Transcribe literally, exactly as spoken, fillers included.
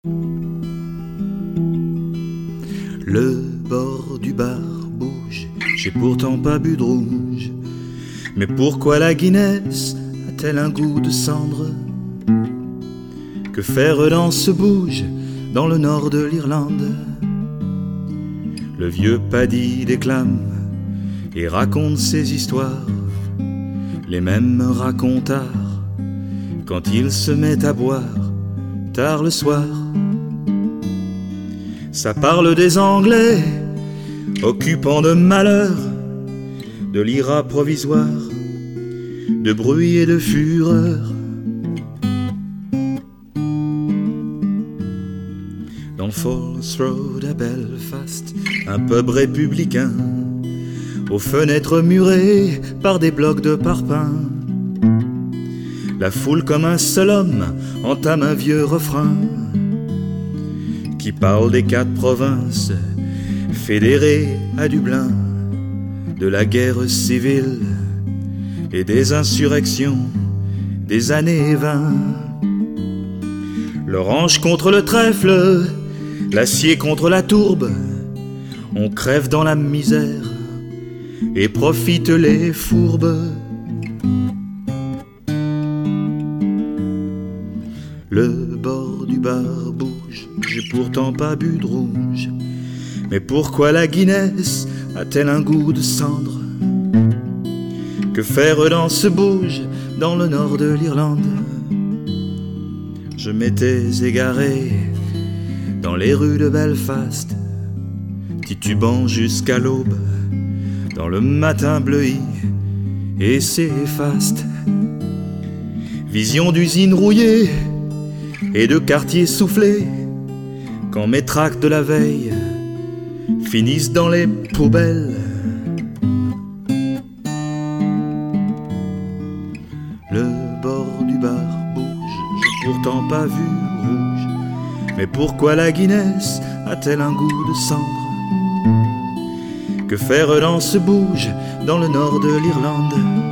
Le bord du bar bouge, j'ai pourtant pas bu de rouge. Mais pourquoi la Guinness a-t-elle un goût de cendre? Que faire dans ce bouge dans le nord de l'Irlande? Le vieux Paddy déclame et raconte ses histoires, les mêmes racontards, quand il se met à boire tard le soir. Ça parle des Anglais, occupants de malheur, de l'Ira provisoire, de bruit et de fureur. Dans Falls Road à Belfast, un pub républicain, aux fenêtres murées par des blocs de parpaing, la foule comme un seul homme entame un vieux refrain qui parle des quatre provinces fédérées à Dublin, de la guerre civile et des insurrections des années vingt. L'orange contre le trèfle, l'acier contre la tourbe, on crève dans la misère et profitent les fourbes. Le bord du bar bouge, j'ai pourtant pas bu de rouge. Mais pourquoi la Guinness a-t-elle un goût de cendre? Que faire dans ce bouge dans le nord de l'Irlande? Je m'étais égaré dans les rues de Belfast, titubant jusqu'à l'aube, dans le matin bleui et c'est faste. Vision d'usines rouillées et de quartiers soufflés, quand mes tracts de la veille finissent dans les poubelles. Le bord du bar bouge, j'ai pourtant pas vu rouge. Mais pourquoi la Guinness a-t-elle un goût de cendre? Que faire dans ce bouge dans le nord de l'Irlande?